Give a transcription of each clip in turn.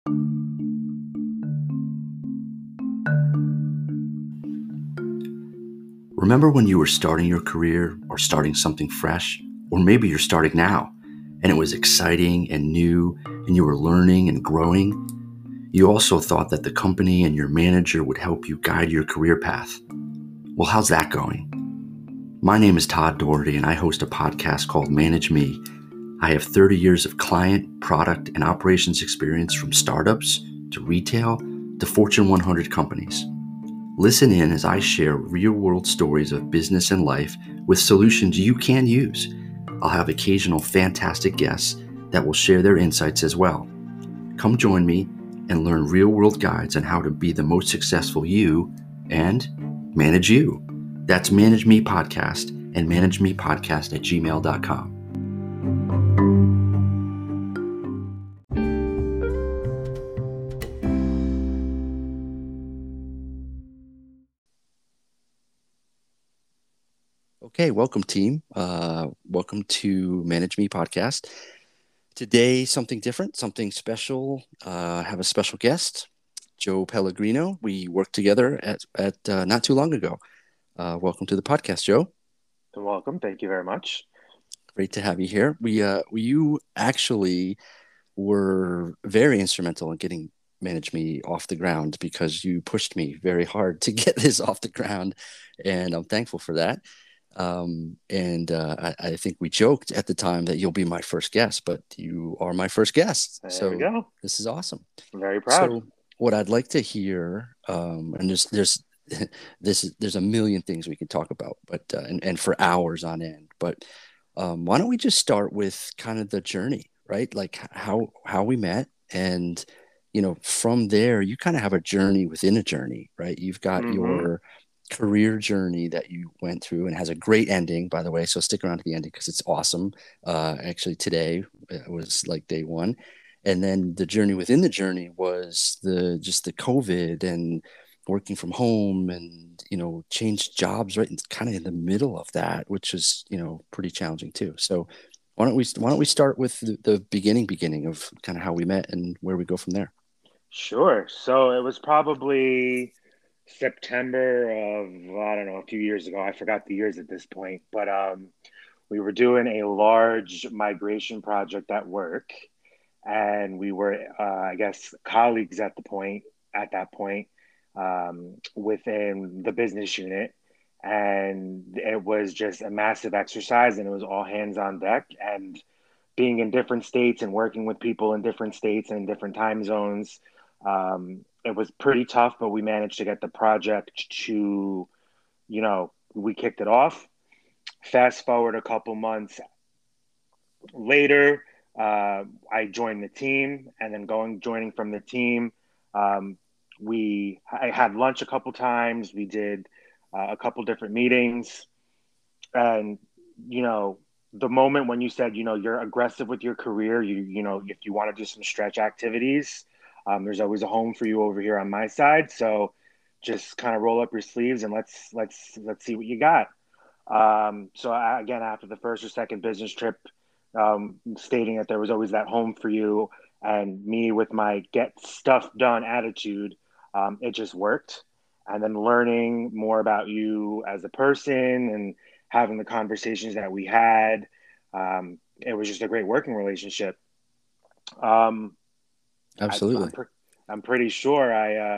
Remember when you were starting your career or starting something fresh? Or maybe you're starting now and it was exciting and new and you were learning and growing. You also thought that the company and your manager would help you guide your career path. Well, how's that going? My name is Todd Doherty and I host a podcast called Manage Me. I have 30 years of client, product, and operations experience from startups to retail to Fortune 100 companies. Listen in as I share real-world stories of business and life with solutions you can use. I'll have occasional fantastic guests that will share their insights as well. Come join me and learn real-world guides on how to be the most successful you and manage you. That's Manage Me Podcast and managemepodcast@gmail.com. Okay, welcome team. Welcome to Manage Me Podcast. Today, something different, something special. I have a special guest, Joe Pellegrino. We worked together at not too long ago. Welcome to the podcast, Joe. Welcome. Thank you very much. Great to have you here. You actually were very instrumental in getting Manage Me off the ground because you pushed me very hard to get this off the ground, and I'm thankful for that. I think we joked at the time that you'll be my first guest, but you are my first guest. There we go. This is awesome. I'm very proud. So what I'd like to hear, and there's a million things we can talk about, but and for hours on end. But why don't we just start with kind of the journey, right? Like how we met, and from there you kind of have a journey within a journey, right? You've got your career journey that you went through and has a great ending, by the way, so stick around to the ending because it's awesome. Actually today it was like day one, and then the journey within the journey was the COVID and working from home, and changed jobs right kind of in the middle of that, which was pretty challenging too. So why don't we start with the beginning of kind of how we met and where we go from there? Sure. So it was probably September of, I don't know, a few years ago. I forgot the years at this point, but we were doing a large migration project at work, and we were, I guess, colleagues at that point, within the business unit, and it was just a massive exercise, and it was all hands on deck, and being in different states and working with people in different states and in different time zones. It was pretty tough, but we managed to get the project to, we kicked it off. Fast forward a couple months later, I joined the team, and then joining from the team, I had lunch a couple times. We did a couple different meetings, and the moment when you said, you're aggressive with your career, if you want to do some stretch activities, there's always a home for you over here on my side. So just kind of roll up your sleeves and let's see what you got. Again, after the first or second business trip, stating that there was always that home for you, and me with my get stuff done attitude, it just worked. And then learning more about you as a person and having the conversations that we had, it was just a great working relationship. Absolutely. I'm pretty sure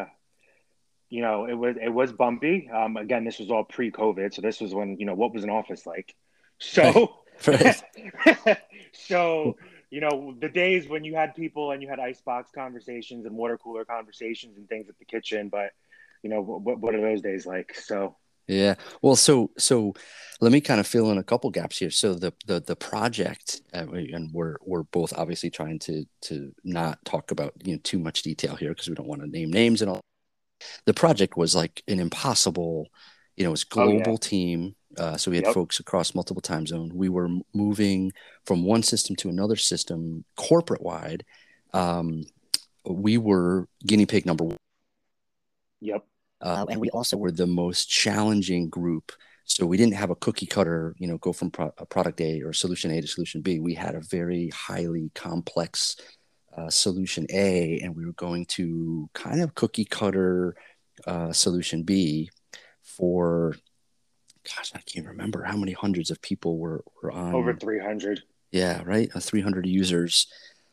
it was bumpy. Again, this was all pre-COVID, so this was when what was an office like. So, right. So the days when you had people and you had icebox conversations and water cooler conversations and things at the kitchen, but what are those days like? So. Yeah. Well, so let me kind of fill in a couple gaps here. So the project, and we're both obviously trying to not talk about too much detail here because we don't want to name names and all. The project was like an impossible, it was global team. So we had folks across multiple time zones. We were moving from one system to another system corporate wide. We were guinea pig number one. Yep. And we also were the most challenging group. So we didn't have a cookie cutter, go from product A or solution A to solution B. We had a very highly complex solution A, and we were going to kind of cookie cutter solution B for, gosh, I can't remember how many hundreds of people were Over on. 300. Yeah, right. 300 users.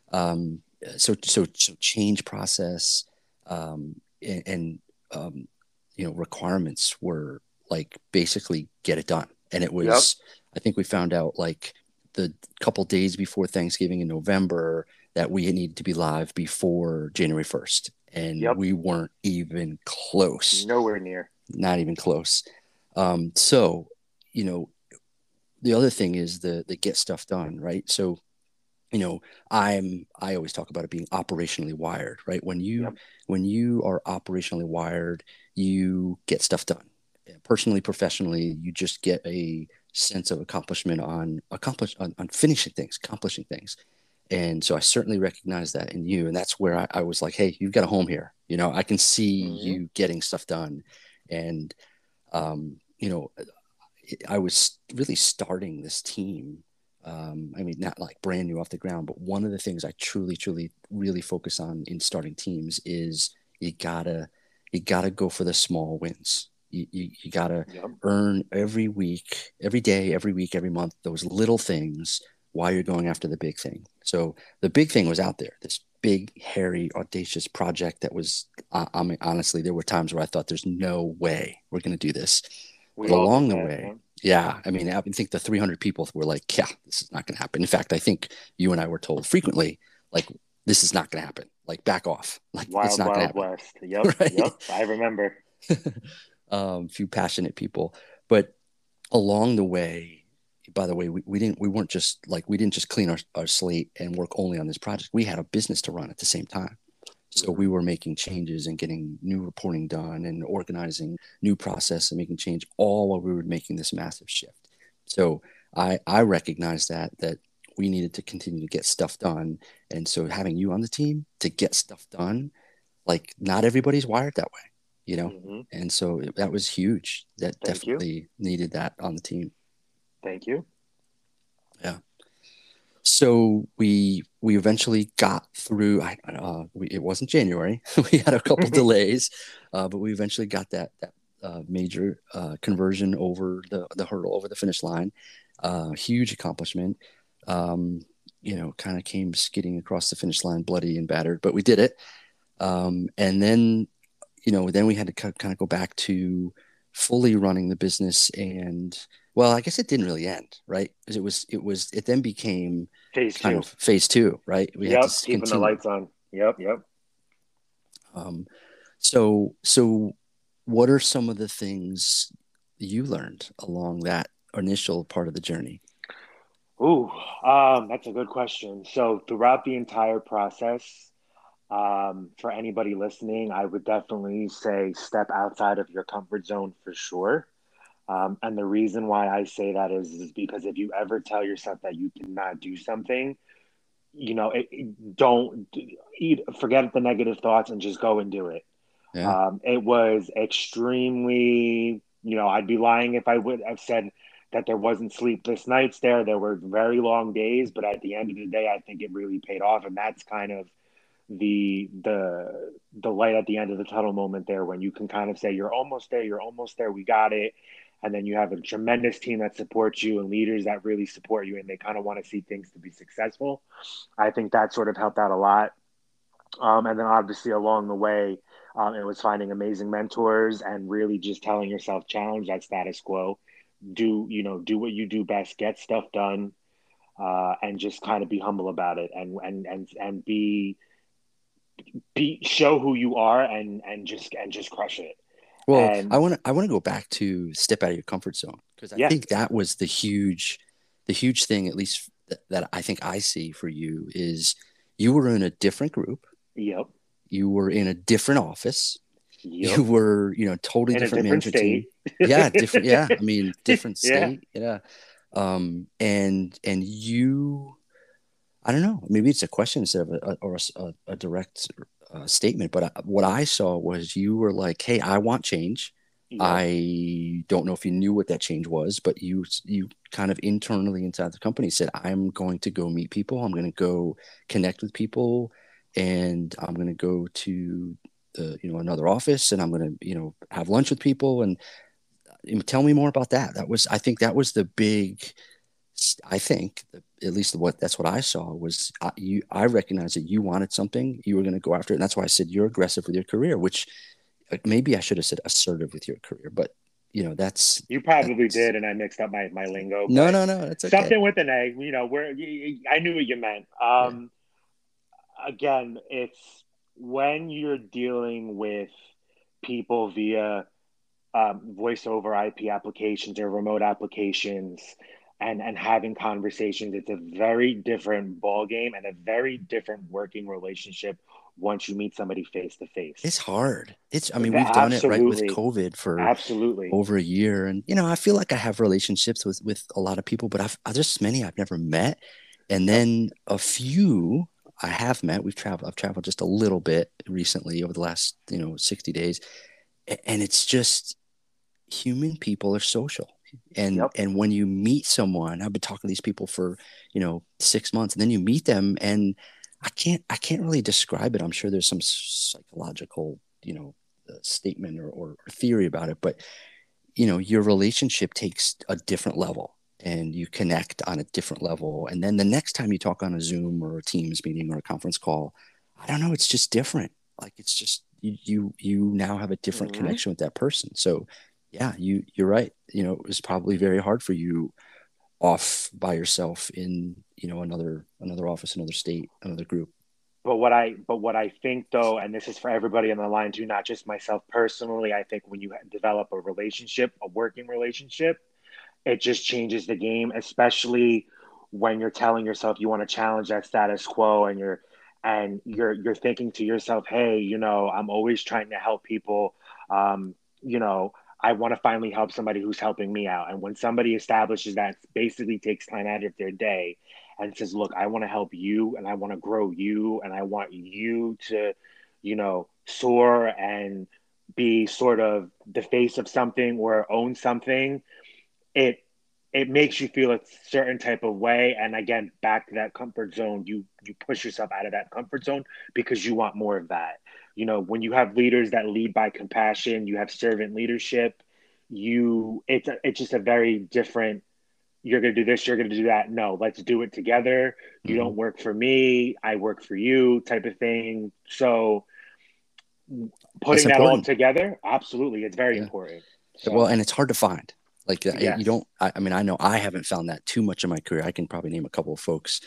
So change process, and requirements were like basically get it done. And it Yep. was, I think we found out like the couple days before Thanksgiving in November that we needed to be live before January 1st. And Yep. we weren't even close, Nowhere near. not even close. So, you know, the other thing is the get stuff done, right? So, I always talk about it being operationally wired, right? Yep. When you are operationally wired, you get stuff done. Personally, professionally, you just get a sense of accomplishment on finishing things, accomplishing things. And so I certainly recognize that in you. And that's where I was like, hey, you've got a home here. I can see Hmm. you getting stuff done. And um, you know, I was really starting this team. I mean, not like brand new off the ground, but one of the things I truly, truly, really focus on in starting teams is you gotta, you gotta go for the small wins. You gotta Yep. earn every week, every day, every week, every month, those little things while you're going after the big thing. So the big thing was out there, this big, hairy, audacious project that was, I mean, honestly, there were times where I thought there's no way we're going to do this. But We all did along the that. way, Yep. yeah, I mean, I think the 300 people were like, yeah, this is not going to happen. In fact, I think you and I were told frequently, like, this is not going to happen. Like, back off. Like, it's Wild, not going to wild happen. west. Yep. Right. Yep. I remember. Few passionate people. But along the way, by the way, we didn't just clean our slate and work only on this project. We had a business to run at the same time. So Hmm. we were making changes and getting new reporting done and organizing new process and making change all while we were making this massive shift. So I recognized that we needed to continue to get stuff done. And so having you on the team to get stuff done, like not everybody's wired that way, you know? Hmm. And so that was huge. That Thank you. definitely needed that on the team. Thank you. Yeah. So we eventually got through. It wasn't January. We had a couple delays, but we eventually got that major conversion over the hurdle, over the finish line. Huge accomplishment. Um, kind of came skidding across the finish line, bloody and battered, but we did it. And then then we had to kind of go back to fully running the business. And well, I guess it didn't really end, right? Because it then became Phase kind of two. phase two, right? We had Yep. to Keeping the continue. lights on. Yep. Yep. Um, so what are some of the things you learned along that initial part of the journey? Ooh, that's a good question. So throughout the entire process, for anybody listening, I would definitely say step outside of your comfort zone for sure. And the reason why I say that is because if you ever tell yourself that you cannot do something, don't forget the negative thoughts and just go and do it. Yeah, It was extremely, I'd be lying if I would have said that there wasn't sleepless nights there. There were very long days, but at the end of the day, I think it really paid off. And that's kind of the light at the end of the tunnel moment there when you can kind of say you're almost there, we got it. And then you have a tremendous team that supports you and leaders that really support you and they kind of want to see things to be successful. I think that sort of helped out a lot. And then obviously along the way, it was finding amazing mentors and really just telling yourself, challenge that status quo. Do what you do best, get stuff done, and just kind of be humble about it and be show who you are and just crush it. well, And I want to go back to step out of your comfort zone, because I yeah, think that was the huge thing, at least that I think I see for you, is you were in a different group, yep, you were in a different office, you yep, were, totally in a different different management team. state. Yeah, different. Yeah, I mean, different Yeah. state. Yeah, and you, I don't know, maybe it's a question instead of a direct statement, but what I saw was you were like, hey, I want change. Yep. I don't know if you knew what that change was, but you kind of internally inside the company said, I'm going to go meet people, I'm going to go connect with people, and I'm going to go to another office, and I'm going to, have lunch with people. And tell me more about that. I think that was the big, I think, at least that's what I saw was I recognized that you wanted something, you were going to go after it. And that's why I said you're aggressive with your career, which maybe I should have said assertive with your career, but that's, You probably did, and I mixed up my lingo, no, but no, no, that's okay. something with an A. Where I knew what you meant. Yeah. Again, it's when you're dealing with people via voice over IP applications or remote applications, and having conversations. It's a very different ball game and a very different working relationship once you meet somebody face to It's face. hard. I mean, we've done it right with Absolutely, COVID for absolutely. over a year. And, I feel like I have relationships with a lot of people, but there's many I've never met. And Yep. then a few I have met. I've traveled just a little bit recently over the last, 60 days. And it's just, human people are social. And Yep. when you meet someone, I've been talking to these people for, 6 months, and then you meet them, and I can't really describe it. I'm sure there's some psychological, statement or theory about it, but your relationship takes a different level, and you connect on a different level. And then the next time you talk on a Zoom or a Teams meeting or a conference call, I don't know, it's just different. Like, it's just, you now have a different Mm-hmm. connection with that person. So yeah, you're right. It was probably very hard for you off by yourself in, another office, another state, another group. But what I think though, and this is for everybody on the line too, not just myself personally, I think when you develop a relationship, a working relationship, it just changes the game, especially when you're telling yourself you want to challenge that status quo, and you're thinking to yourself, hey, I'm always trying to help people. Um, you know, I want to finally help somebody who's helping me out. And when somebody establishes that, basically takes time out of their day and says, look, I want to help you, and I want to grow you, and I want you to, soar and be sort of the face of something or own something, it it makes you feel a certain type of way. And again, back to that comfort zone, you push yourself out of that comfort zone because you want more of that. When you have leaders that lead by compassion, you have servant leadership. It's just a very different. You're going to do this, you're going to do that. No, let's do it together. You Mm-hmm. don't work for me, I work for you, type of thing. So That's putting that all important. together, absolutely, it's very Yeah. important. Well, So and it's hard to find. Like, you yes. don't. I mean, I know I haven't found that too much in my career. I can probably name a couple of folks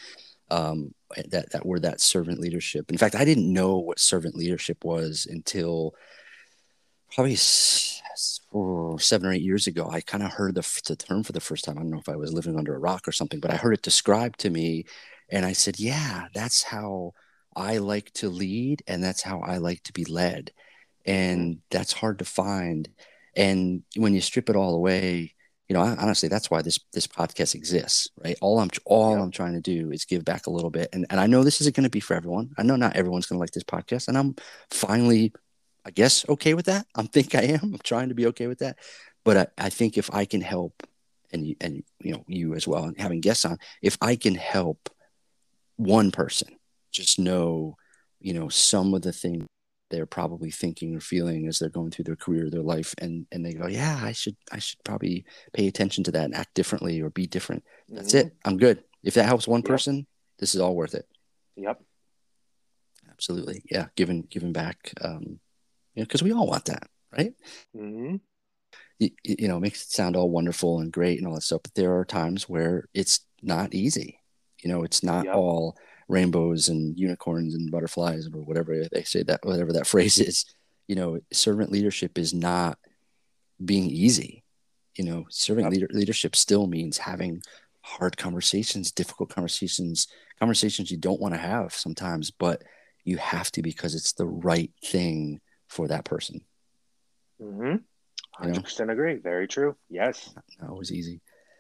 that were that servant leadership. In fact, I didn't know what servant leadership was until probably 7 or 8 years ago. I kind of heard the term for the first time. I don't know if I was living under a rock or something, but I heard it described to me, and I said, "Yeah, that's how I like to lead, and that's how I like to be led." Mm-hmm. And that's hard to find. And when you strip it all away, honestly, that's why this podcast exists, right? All I'm Yep. trying to do is give back a little bit. And I know this isn't going to be for everyone. I know not everyone's going to like this podcast, and I'm finally, I guess, okay with that. I think I am. I'm trying to be okay with that. But I think if I can help, and you as well, and having guests on, if I can help one person just know, some of the things they're probably thinking or feeling as they're going through their career, their life, and they go, yeah, I should probably pay attention to that and act differently or be different. That's Mm-hmm. it. I'm good. If that helps one Yep. person, this is all worth it. Yep. Absolutely. Yeah. Giving back, because we all want that, right? Mm-hmm. It makes it sound all wonderful and great and all that stuff, but there are times where it's not easy. It's not Yep. all rainbows and unicorns and butterflies or whatever they say, that whatever that phrase is. Servant leadership is not being easy. Serving Yep. leadership still means having hard conversations, difficult conversations, conversations you don't want to have sometimes, but you have to because it's the right thing for that person. Mm-hmm. You know, 100% agree. Very true. Yes. not always easy.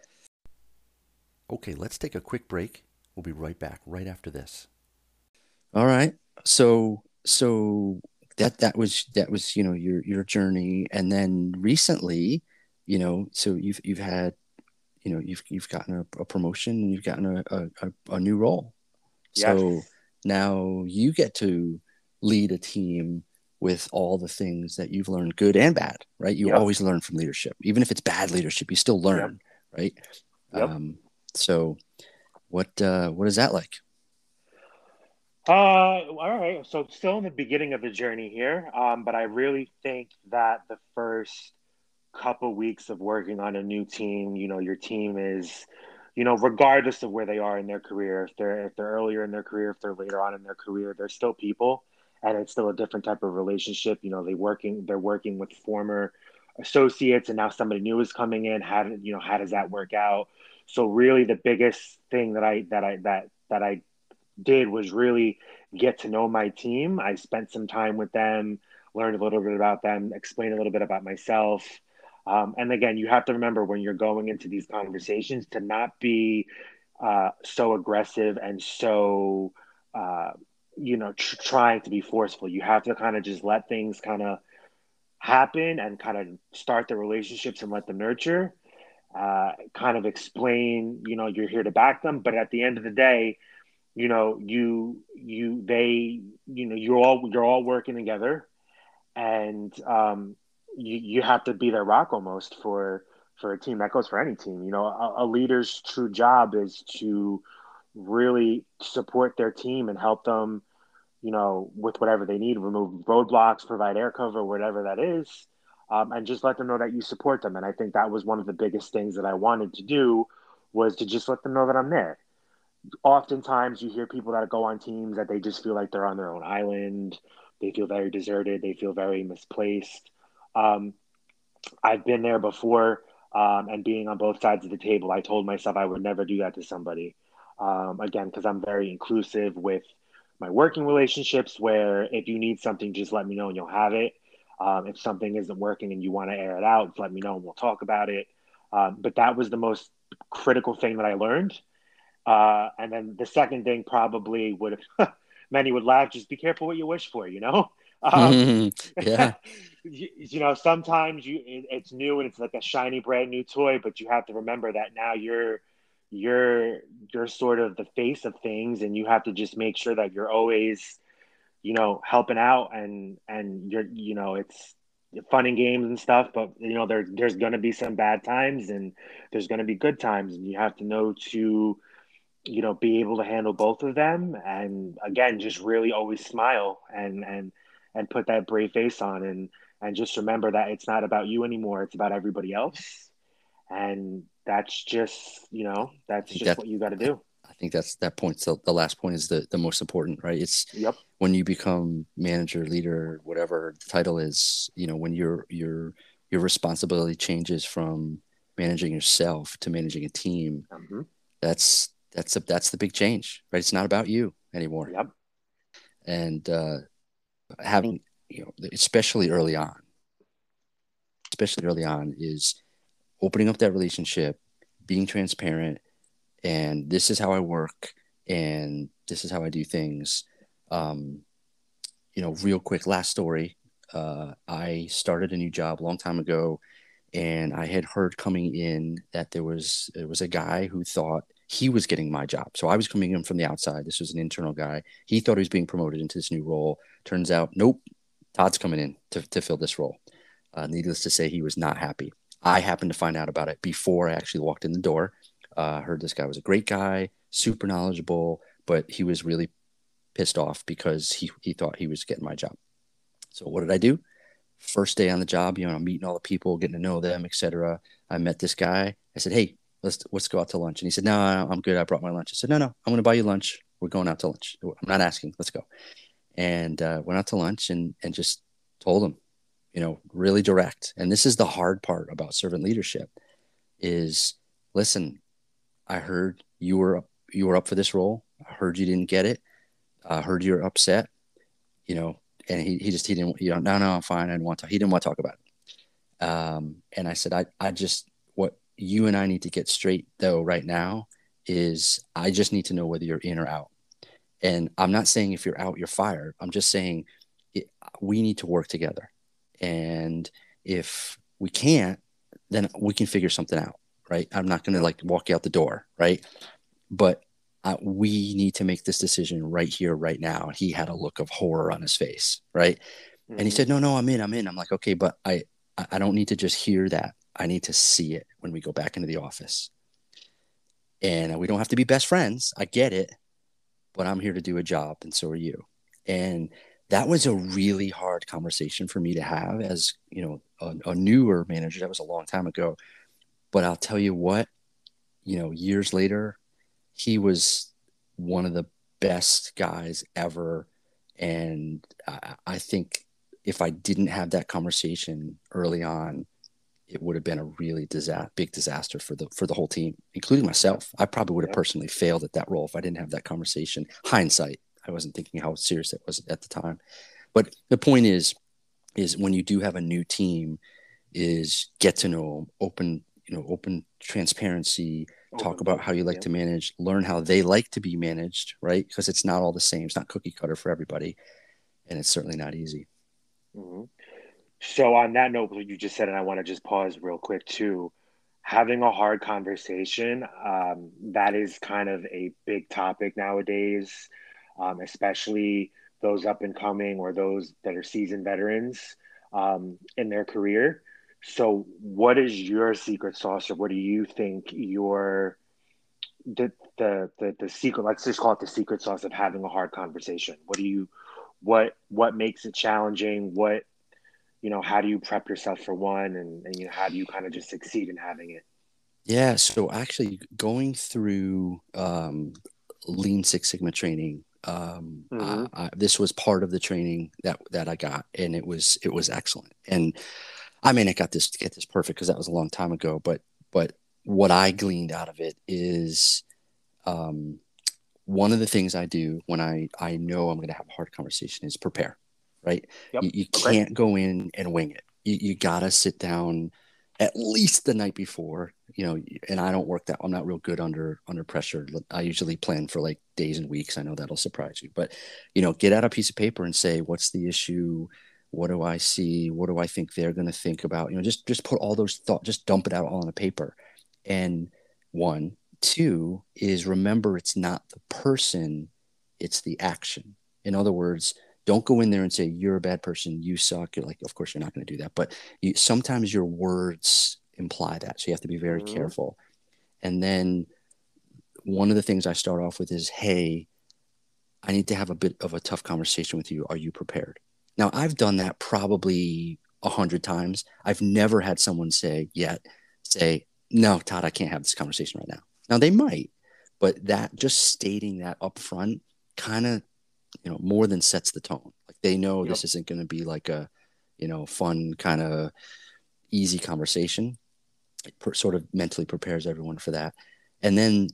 Okay, let's take a quick break. We'll be right back right after this. All right. So that was your journey, and then recently, so you've had, you've gotten a promotion, and you've gotten a new role. So Yes. now you get to lead a team with all the things that you've learned, good and bad, right? You Yep. always learn from leadership. Even if it's bad leadership, you still Yep. learn, right? Yep. So what is that like? All right. So still in the beginning of the journey here, but I really think that the first couple weeks of working on a new team, your team is, regardless of where they are in their career, if they're earlier in their career, if they're later on in their career, they're still people, and it's still a different type of relationship. They're working with former associates, and now somebody new is coming in. How does that work out? So really, the biggest thing that I did was really get to know my team. I spent some time with them, learned a little bit about them, explained a little bit about myself. And again, you have to remember when you're going into these conversations to not be so aggressive and so, trying to be forceful. You have to kind of just let things kind of happen and kind of start the relationships and let them nurture. Kind of explain, you're here to back them, but at the end of the day, you're all working together, and you have to be their rock almost for a team. That goes for any team. A leader's true job is to really support their team and help them, with whatever they need, remove roadblocks, provide air cover, whatever that is, and just let them know that you support them. And I think that was one of the biggest things that I wanted to do, was to just let them know that I'm there. Oftentimes you hear people that go on teams that they just feel like they're on their own island. They feel very deserted. They feel very misplaced. Um, I've been there before, and being on both sides of the table, I told myself I would never do that to somebody. Again, because I'm very inclusive with my working relationships, where if you need something, just let me know and you'll have it. If something isn't working and you want to air it out, let me know and we'll talk about it. But that was the most critical thing that I learned. And then the second thing probably would have, many would laugh, just be careful what you wish for, you know? Um, Yeah, sometimes it's new and it's like a shiny brand new toy, but you have to remember that now you're you're sort of the face of things, and you have to just make sure that you're always, helping out, and it's fun and games and stuff, but there's going to be some bad times and there's going to be good times, and you have to know to, be able to handle both of them. And again, just really always smile and put that brave face on, and just remember that it's not about you anymore. It's about everybody else. And I that's think just that what you got to I, do. I think that's that point. So the last point is the most important, right? It's Yep. when you become manager, leader, whatever the title is. When your responsibility changes from managing yourself to managing a team. Hmm. That's the big change, right? It's not about you anymore, Yep. and having especially early on, is opening up that relationship, being transparent, and this is how I work, and this is how I do things. Um, Real quick, last story. I started a new job a long time ago, and I had heard coming in that it was a guy who thought he was getting my job. So I was coming in from the outside. This was an internal guy. He thought he was being promoted into this new role. Turns out, nope, Todd's coming in to fill this role. Needless to say, he was not happy. I happened to find out about it before I actually walked in the door. Heard this guy was a great guy, super knowledgeable, but he was really pissed off because he thought he was getting my job. So what did I do? First day on the job, I'm meeting all the people, getting to know them, etc. I met this guy. I said, "Hey, let's go out to lunch." And he said, "No, I'm good. I brought my lunch." I said, "No, I'm going to buy you lunch. We're going out to lunch. I'm not asking. Let's go." And went out to lunch and just told him, really direct. And this is the hard part about servant leadership is, listen, I heard you were up for this role. I heard you didn't get it. I heard you're upset. You know, and he didn't, no, I'm fine. I didn't want to. He didn't want to talk about it. And I said, I just, what you and I need to get straight though right now is I just need to know whether you're in or out. And I'm not saying if you're out, you're fired. I'm just saying it, we need to work together. And if we can't, then we can figure something out, right? I'm not going to Yep. like walk you out the door, right? But we need to make this decision right here, right now. And he had a look of horror on his face, right? And he Mm-hmm. said, no, I'm in. I'm like, okay, but I don't need to just hear that. I need to see it when we go back into the office. And we don't have to be best friends. I get it, but I'm here to do a job, and so are you. And that was a really hard conversation for me to have as, a newer manager. That was a long time ago. But I'll tell you what, years later, he was one of the best guys ever. And I think if I didn't have that conversation early on, it would have been a really big disaster for the whole team, including Yep. myself. I probably would have Yep. personally failed at that role if I didn't have that conversation. Hindsight, I wasn't thinking how serious it was at the time. But the point is when you do have a new team, is get to know them, open transparency, talk Open about book. how you like Yep. to manage, learn how they like to be managed, right? Because it's not all the same. It's not cookie cutter for everybody, and it's certainly not easy. Mm-hmm. So on that note, what you just said, and I want to just pause real quick too, having a hard conversation, that is kind of a big topic nowadays, especially those up and coming or those that are seasoned veterans in their career. So what is your secret sauce, or what do you think the secret, let's just call it the secret sauce of having a hard conversation? What makes it challenging? How do you prep yourself for one, and how do you kind of just succeed in having it? Yeah. So actually, going through Lean Six Sigma training, Mm-hmm. this was part of the training that I got, and it was excellent. And I mean, I got this to get this perfect because that was a long time ago. But what I gleaned out of it is um, one of the things I do when I know I'm going to have a hard conversation is prepare, right? Yep. You Okay. can't go in and wing it. You got to sit down at least the night before, and I don't work that. I'm not real good under pressure. I usually plan for like days and weeks. I know that'll surprise you, but get out a piece of paper and say, what's the issue? What do I see? What do I think they're going to think about? Just put all those thoughts, just dump it out all on a paper. And one, two is remember it's not the person, it's the action. In other words, don't go in there and say you're a bad person, you suck. You're like, of course you're not going to do that, but sometimes your words imply that, so you have to be very Mm-hmm. careful. And then one of the things I start off with is, hey, I need to have a bit of a tough conversation with you. Are you prepared? Now, I've done that probably 100 times. I've never had someone say, no, Todd, I can't have this conversation right now. Now they might, but that just stating that up front kind of, more than sets the tone. Like they know Yep. this isn't going to be like a, fun kind of easy conversation. It sort of mentally prepares everyone for that. And then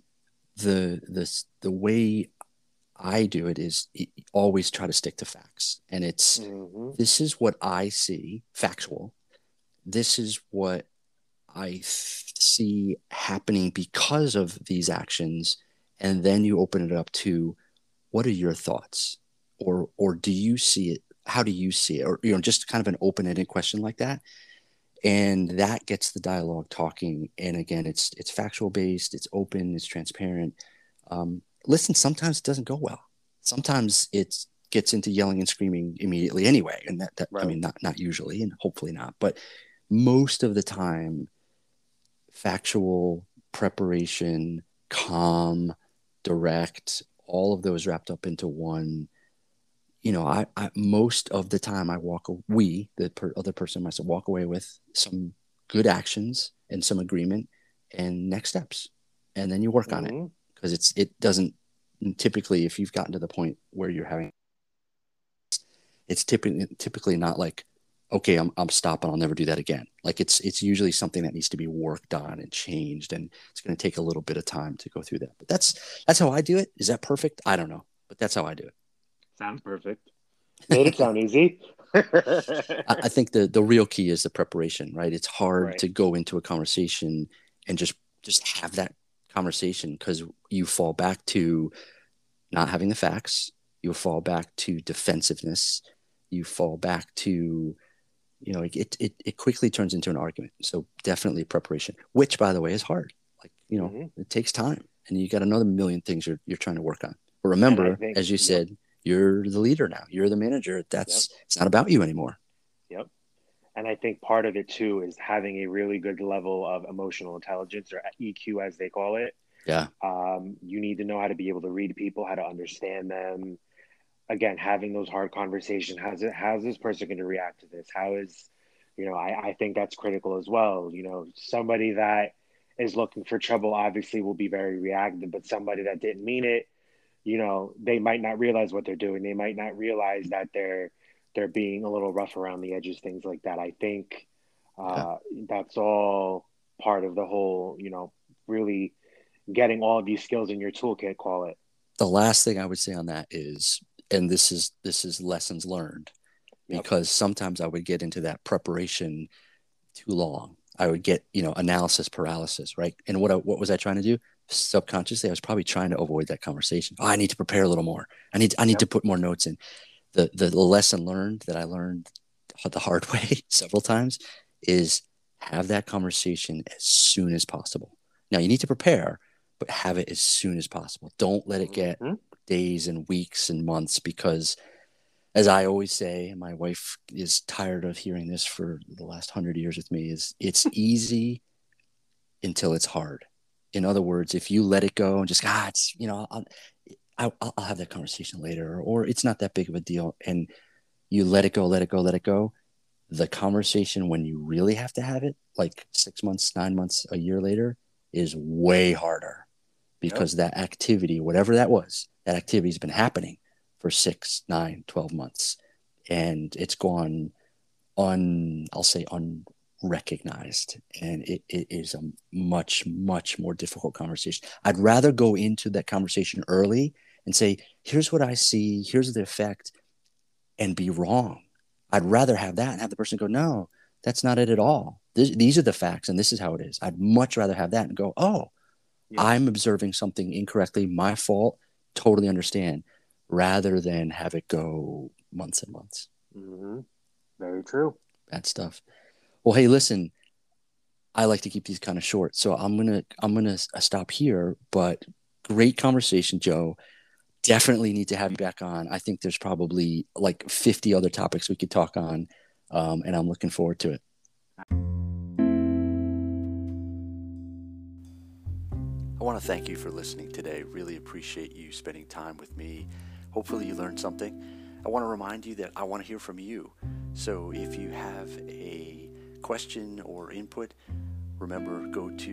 the way I do it is always try to stick to facts. And Mm-hmm. this is what I see, factual. This is what I see happening because of these actions. And then you open it up to what are your thoughts? Or do you see it? How do you see it? Or, just kind of an open-ended question like that. And that gets the dialogue talking. And again, it's factual based, it's open, it's transparent. Listen, sometimes it doesn't go well. Sometimes it gets into yelling and screaming immediately anyway. And that I Right. mean, not usually, and hopefully not, but most of the time, factual preparation, calm, direct, all of those wrapped up into one. I most of the time I other person myself walk away with some good actions and some agreement and next steps, and then you work on it Mm-hmm. because it doesn't typically, if you've gotten to the point where you're having, it's typically not like, okay, I'm stopping, I'll never do that again. Like it's usually something that needs to be worked on and changed, and it's going to take a little bit of time to go through that. But that's how I do it. Is that perfect? I don't know, but that's how I do Sounds perfect. Made it it. sound easy. I think the real key is the preparation, right? It's hard Right. to go into a conversation and just have that conversation because you fall back to not having the facts. You fall back to defensiveness. You fall back to, it quickly turns into an argument. So definitely preparation, which by the way is hard. Like, Mm-hmm. it takes time and you got another million things you're trying to work on. But remember, as you said, you're the leader now. You're the manager. It's not about you anymore. Yep. And I think part of it too is having a really good level of emotional intelligence, or EQ as they call it. Yeah. You need to know how to be able to read people, how to understand them. Again, having those hard conversations. How's this person going to react to this? How is, I think that's critical as well. Somebody that is looking for trouble obviously will be very reactive, but somebody that didn't mean it, they might not realize what they're doing. They might not realize that they're being a little rough around the edges, things like that. I think that's all part of the whole, really getting all of these skills in your toolkit, call it. The last thing I would say on that is, and this is lessons learned, because sometimes I would get into that preparation too long. I would get, analysis paralysis, right? And what was I trying to do? Subconsciously, I was probably trying to avoid that conversation. I need to prepare a little more. I need to put more notes in. The lesson learned that I learned the hard way several times is have that conversation as soon as possible. Now you need to prepare, but have it as soon as possible. Don't let it get days and weeks and months, because as I always say, and my wife is tired of hearing this for the last 100 years with me, is it's easy until it's hard. In other words, if you let it go and just, it's, I'll have that conversation later, or it's not that big of a deal, and you let it go, the conversation when you really have to have it, like 6 months, 9 months, a year later, is way harder, because that activity, whatever that was, that activity has been happening for 6, 9, 12 months, and it's gone unrecognized, and it is a much, much more difficult conversation. I'd rather go into that conversation early and say, here's what I see, here's the effect, and be wrong. I'd rather have that and have the person go, no, that's not it at all. These are the facts, and this is how it is. I'd much rather have that and go, I'm observing something incorrectly, my fault, totally understand, rather than have it go months and months. Mm-hmm. Very true. Bad stuff. Well, hey, listen, I like to keep these kind of short, so I'm gonna stop here. But great conversation, Joe. Definitely need to have you back on. I think there's probably like 50 other topics we could talk on, and I'm looking forward to it. I want to thank you for listening today. Really appreciate you spending time with me. Hopefully you learned something. I want to remind you that I want to hear from you. So if you have a question or input, remember, go to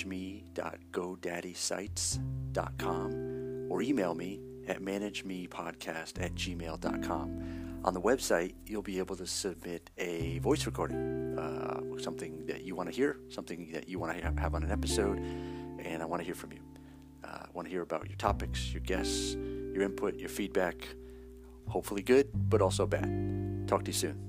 manageme.godaddysite.com or email me at managemepodcast@gmail.com. On the website, you'll be able to submit a voice recording, something that you want to hear, something that you want to have on an episode, and I want to hear from you. I want to hear about your topics, your guests, your input, your feedback, hopefully good, but also bad. Talk to you soon.